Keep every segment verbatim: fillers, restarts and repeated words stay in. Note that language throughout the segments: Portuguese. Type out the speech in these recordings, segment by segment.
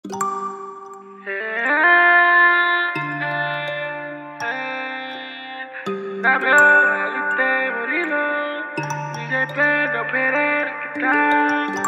W L T Murilo, D J Pedro Pereira que tá.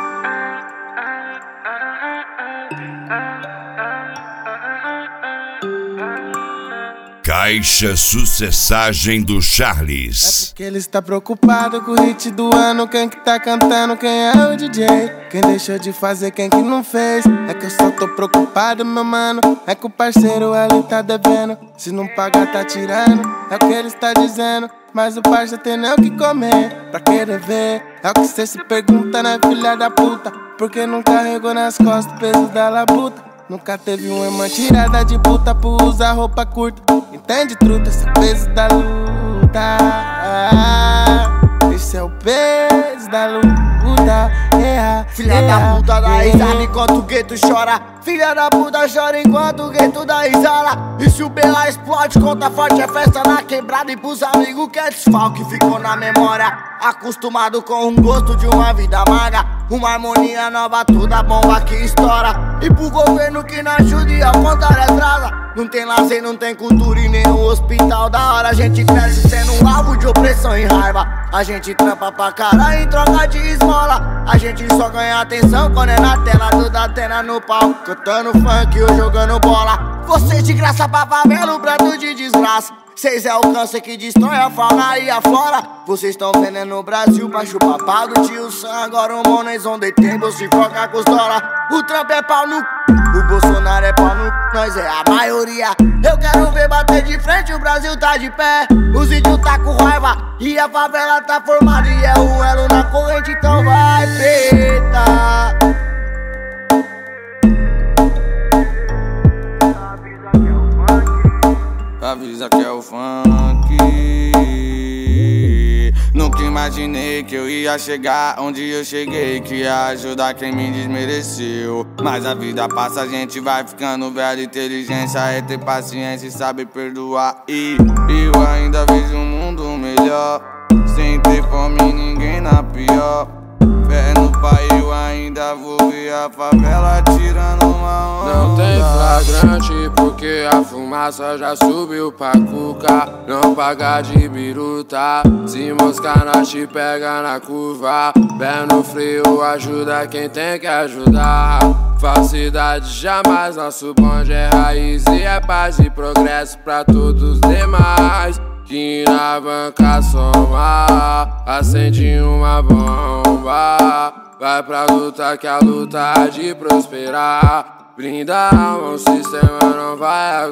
Caixa Sucessagem do Charles. É porque ele está preocupado com o hit do ano. Quem que tá cantando, quem é o D J? Quem deixou de fazer, quem que não fez? É que eu só tô preocupado, meu mano. É que o parceiro ali tá devendo. Se não pagar, tá tirando. É o que ele está dizendo. Mas o parça tem nem o que comer pra querer ver. É o que cê se pergunta, né, filha da puta? Porque não carregou nas costas o peso da labuta. Nunca teve uma irmã tirada de puta por usar roupa curta. Entende, truta? Esse é o peso da luta. Esse é o peso da luta. Yeah, Filha yeah, da puta dá yeah. risada enquanto o gueto chora. Filha da puta chora enquanto o gueto dá risada. E se o B A explode, conta forte, é festa na quebrada. E pros amigos que é desfalque, ficou na memória. Acostumado com o gosto de uma vida amarga. Uma harmonia nova, toda bomba que estoura. E pro governo que não ajuda e ao contrário atrasa. Não tem lazer, não tem cultura e nem no hospital. Da hora a gente cresce sendo um alvo de opressão e raiva. A gente trampa pra caralho em troca de esmola. A gente só ganha atenção quando é na tela do Datena no pau, cantando funk ou jogando bola. Vocês de graça pra favela, o prato de desgraça. Cês é o câncer que destrói a fauna e a flora. Vocês tão vendendo no Brasil pra chupar pau do tio Sam. Agora o Mones on the table se foca com os dólar. O Trump é pau no c... o Bolsonaro é pau no c... nós é a maioria. Eu quero ver bater de frente, o Brasil tá de pé. Os índios tá com raiva e a favela tá formada. E é o elo na corrente, então vai preta. Avisa que é o funk. Nunca imaginei que eu ia chegar onde eu cheguei, que ia ajudar quem me desmereceu. Mas a vida passa, a gente vai ficando velho. Inteligência é ter paciência e saber perdoar. E eu ainda vejo um mundo melhor, sem ter fome ninguém na pior. Fé no pai, eu ainda vou ver a favela tirando uma onda. Não tem flagrante porque a fumaça já subiu pra cuca. Não paga de biruta, se moscar nós te pega na curva. Pé no freio ajuda quem tem que ajudar. Falsidade jamais, nosso bonde é raiz e é paz e progresso pra todos os demais. Que na banca soma, acende uma bomba. Vai pra luta que a luta há de prosperar. Brinda a alma, o sistema não vai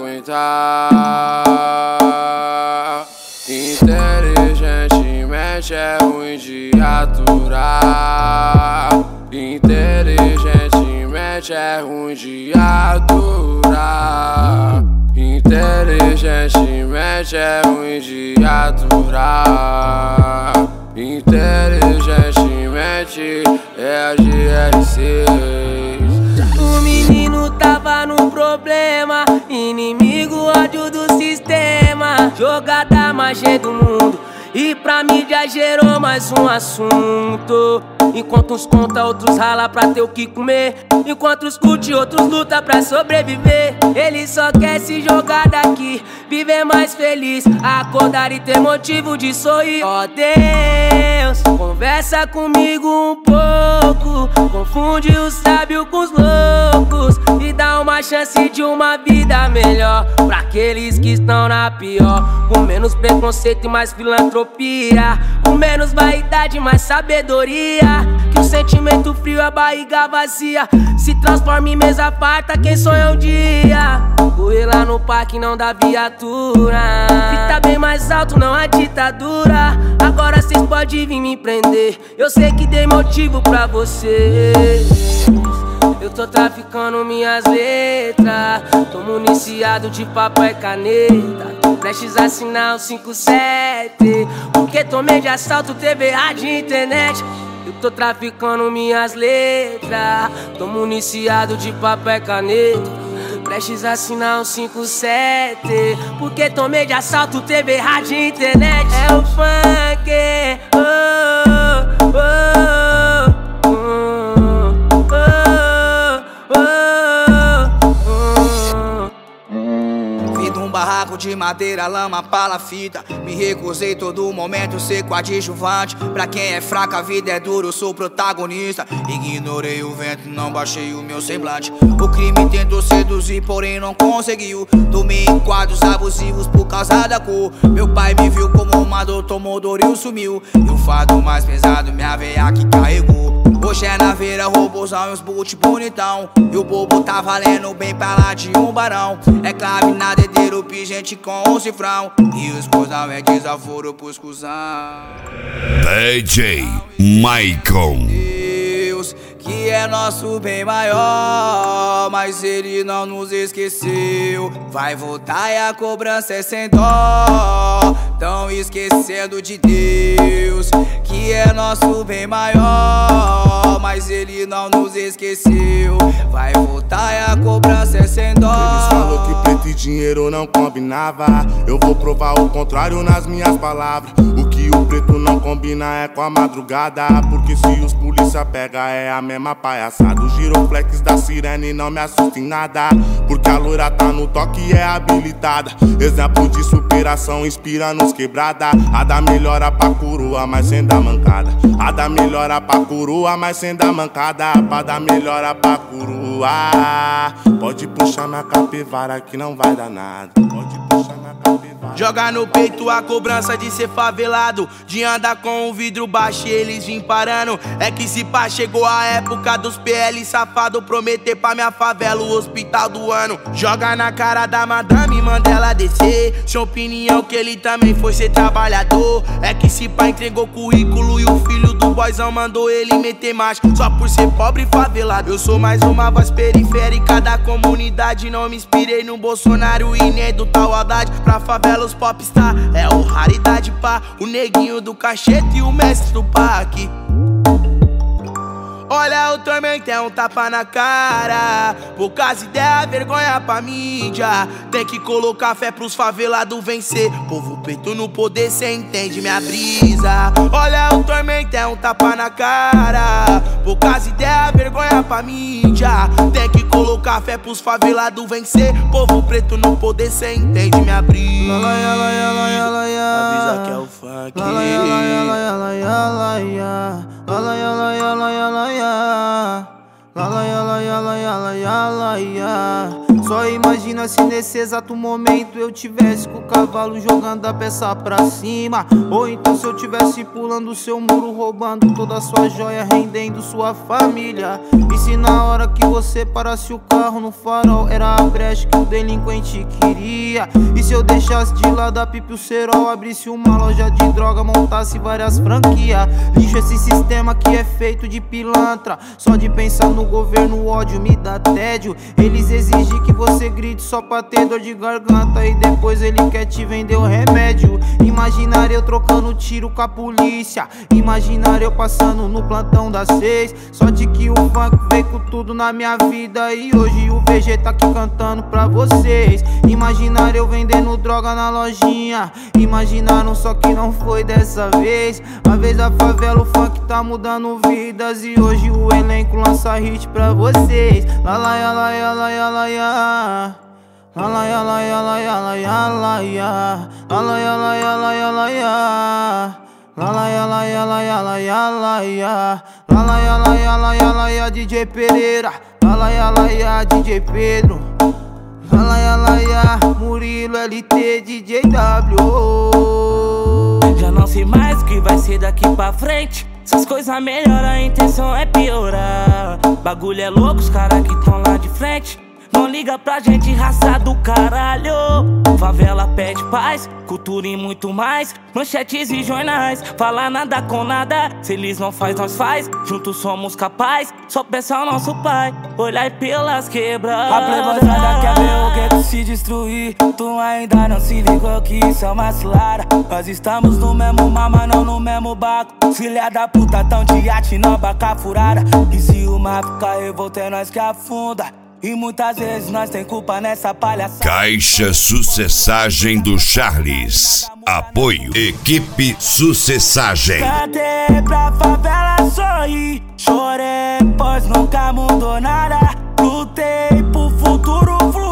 aguentar. Inteligentemente é ruim de aturar. Inteligentemente é ruim de aturar. Inteligentemente é ruim de aturar. Inteligentemente é a G R seis. O menino tava no problema, inimigo, ódio do sistema. Jogada mais cheia do mundo e pra mídia gerou mais um assunto. Enquanto uns conta, outros rala pra ter o que comer. Enquanto os curte, outros luta pra sobreviver. Ele só quer se jogar daqui, viver mais feliz, acordar e ter motivo de sorrir. Ó Deus, conversa comigo um pouco. Confunde o sábio com os loucos e dá uma chance de uma vida melhor pra aqueles que estão na pior. Com menos preconceito e mais filantropia, com menos vaidade e mais sabedoria. Que o sentimento frio, a barriga vazia se transforma em mesa farta, quem sonha um dia correr lá no parque não dá viatura. Grita bem mais alto, não há ditadura. Agora cês podem vir me prender, eu sei que dei motivo pra vocês. Eu tô traficando minhas letras, tô municiado de papel e caneta. Tô prestes a assinar o cinco sete, porque tomei de assalto, T V, rádio e internet. Eu tô traficando minhas letras, tô municiado de papel e caneta. Prestes a assinar um cinco sete, porque tomei de assalto, T V, rádio e internet. É o funk, oh, oh, oh, oh, oh, oh. Bloco de madeira, lama, palafita. Me recusei todo momento ser coadjuvante. Pra quem é fraco a vida é dura, eu sou protagonista. Ignorei o vento, não baixei o meu semblante. O crime tentou seduzir, porém não conseguiu. Tomei em quadros abusivos por causa da cor. Meu pai me viu como uma dor, tomou dor e sumiu. E o fardo mais pesado, minha veia que carregou. Hoje é na veira, robôzão e os boot bonitão. E o bobo tá valendo bem pra lá de um barão. É clave na dedeiro, pingente com um cifrão. E os cuzão é desaforo pros cuzão. D J Maicon. Deus, que é nosso bem maior, mas ele não nos esqueceu. Vai voltar e a cobrança é sem dó. Tão esquecendo de Deus, que é nosso bem maior, mas ele não nos esqueceu. Vai voltar e a cobrança é sem dó. Eles falou que preto e dinheiro não combinava. Eu vou provar o contrário nas minhas palavras. O que o preto não combina é com a madrugada, porque se os polícia pega é a mesma palhaçada. Os giroflex da sirene não me assusta em nada, porque a loira tá no toque e é habilitada. Exemplo de superação inspira nos quebrada. A da melhora pra coroa, mas sem dar mancada. A da melhora pra coroa, mas sem dar mancada. Pra dar melhora pra coroa, pode puxar na capivara que não vai dar nada. Pode puxar na capivara. Joga no peito a cobrança de ser favelado, de andar com o vidro baixo e eles vim parando. É que se pá, chegou a época dos P L safado prometer pra minha favela o hospital do ano. Joga na cara da madame, manda ela descer. Sua opinião que ele também foi ser trabalhador. É que se pá entregou currículo e o filho do boyzão mandou ele meter macho, só por ser pobre e favelado. Eu sou mais uma voz periférica da comunidade. Não me inspirei no Bolsonaro e nem do tal Haddad. Pra favela os popstar é o raridade pá. O neguinho do cachete e o mestre do parque. Olha o tormento, é um tapa na cara. Poucas ideias, vergonha pra mídia. Tem que colocar fé pros favelados vencer. Povo preto no poder, cê entende minha brisa. Olha o tormento, é um tapa na cara. Poucas ideias, vergonha pra mídia. Tem que colocar fé pros favelados vencer. Povo preto no poder, cê entende minha brisa. Avisa que é o funk. La la ya la ya la ya la ya. La la ya la ya la ya la ya la ya. Só imagina se nesse exato momento eu tivesse com o cavalo jogando a peça pra cima. Ou então se eu tivesse pulando o seu muro, roubando toda a sua joia, rendendo sua família. E se na hora que você parasse o carro no farol era a brecha que o delinquente queria? E se eu deixasse de lado a pipa e o cerol, abrisse uma loja de droga, montasse várias franquias? Lixo esse sistema que é feito de pilantra. Só de pensar no governo o ódio me dá tédio. Eles exigem que você grite só pra ter dor de garganta e depois ele quer te vender o remédio. Imaginar eu trocando tiro com a polícia, imaginar eu passando no plantão das seis. Sorte que o funk veio com tudo na minha vida e hoje o V G tá aqui cantando pra vocês. Imaginar eu vendendo droga na lojinha, imaginaram só que não foi dessa vez. A vez da favela o funk tá mudando vidas e hoje o elenco lança hit pra vocês. La la ya la ya la ya la ya. La la ya la ya la ya la ya la ya. La la ya la ya la ya la ya. La la ya la ya la ya la ya la ya. La la ya la ya la ya la ya D J Pereira. La la ya la ya D J Pedro. La la ya la ya Murilo L T D J W. Já não sei mais o que vai ser daqui pra frente. Essas coisas melhoram, a intenção é piorar. Bagulho é louco, os caras que tão lá de frente não liga pra gente, raça do caralho. Favela pede paz, cultura e muito mais. Manchetes e jornais, fala nada com nada. Se eles não faz, nós faz, juntos somos capazes. Só peça ao nosso pai, olhar pelas quebradas. A plebazada quer ver o gueto se destruir. Tu ainda não se ligou que isso é uma cilada. Nós estamos no mesmo mar, mas não no mesmo barco. Filha da puta tão de iate, não baca furada. E se o mar ficar revolto é nós que afunda. E muitas vezes nós tem culpa nessa palhaçada. Caixa Sucessagem do Charles. Apoio Equipe Sucessagem. Cantei pra favela sorrir, chorei pois nunca mudou nada. Lutei pro futuro fluir, por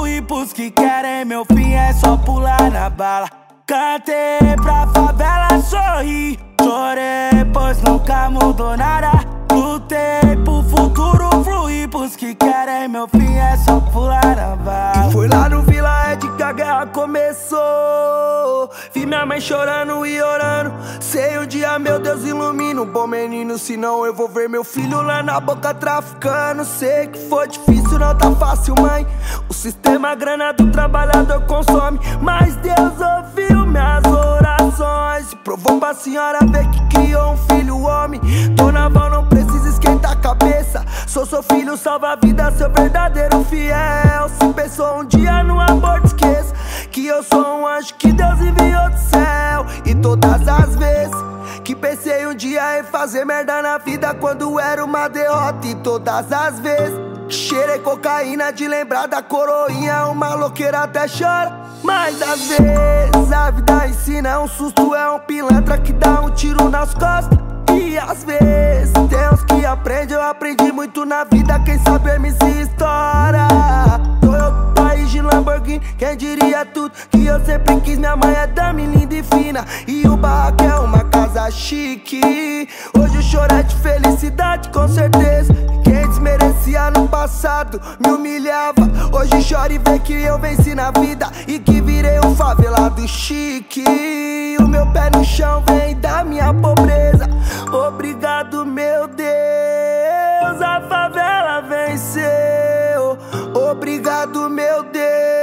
pros que querem meu fim é só pular na bala. Cantei pra favela sorrir, chorei pois nunca mudou nada. Lutei pro futuro fluir, pros que querem meu fim é só pular na bala. E foi lá no Vila Ed que a guerra começou. Vi minha mãe chorando e orando. Sei um dia, meu Deus, ilumina um bom menino, senão eu vou ver meu filho lá na boca traficando. Sei que foi difícil, não tá fácil, mãe. O sistema, a grana do trabalhador consome, mas Deus ouviu minhas orações. Provou pra senhora ver que criou um filho homem. Dona Val não precisa esquentar a cabeça. Sou seu filho, salva a vida, seu verdadeiro fiel. Se pensou um dia no aborto, esqueça que eu sou um anjo que Deus enviou do céu. E todas as vezes que pensei um dia em fazer merda na vida, quando era uma derrota. E todas as vezes que cheirei cocaína de lembrar da coroinha, uma louqueira até chora. Mas às vezes a vida ensina, é um susto, é um pilantra que dá um tiro nas costas. E às vezes tem uns que aprendem, eu aprendi muito na vida, quem sabe M C estoura. Tô eu do país de Lamborghini, quem diria tudo que eu sempre quis. Minha mãe é dama linda e fina, e o barraco é uma casa chique. Hoje o choro é de felicidade, com certeza. Quem desmerecia no passado me humilhava, hoje chora e vê que eu venci na vida e que virei um favelado chique. O meu pé no chão vem da minha pobreza. Obrigado, meu Deus, a favela venceu. Obrigado, meu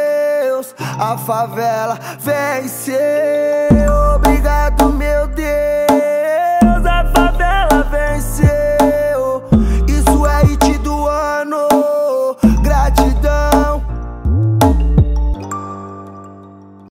Deus, a favela venceu. Obrigado, meu Deus.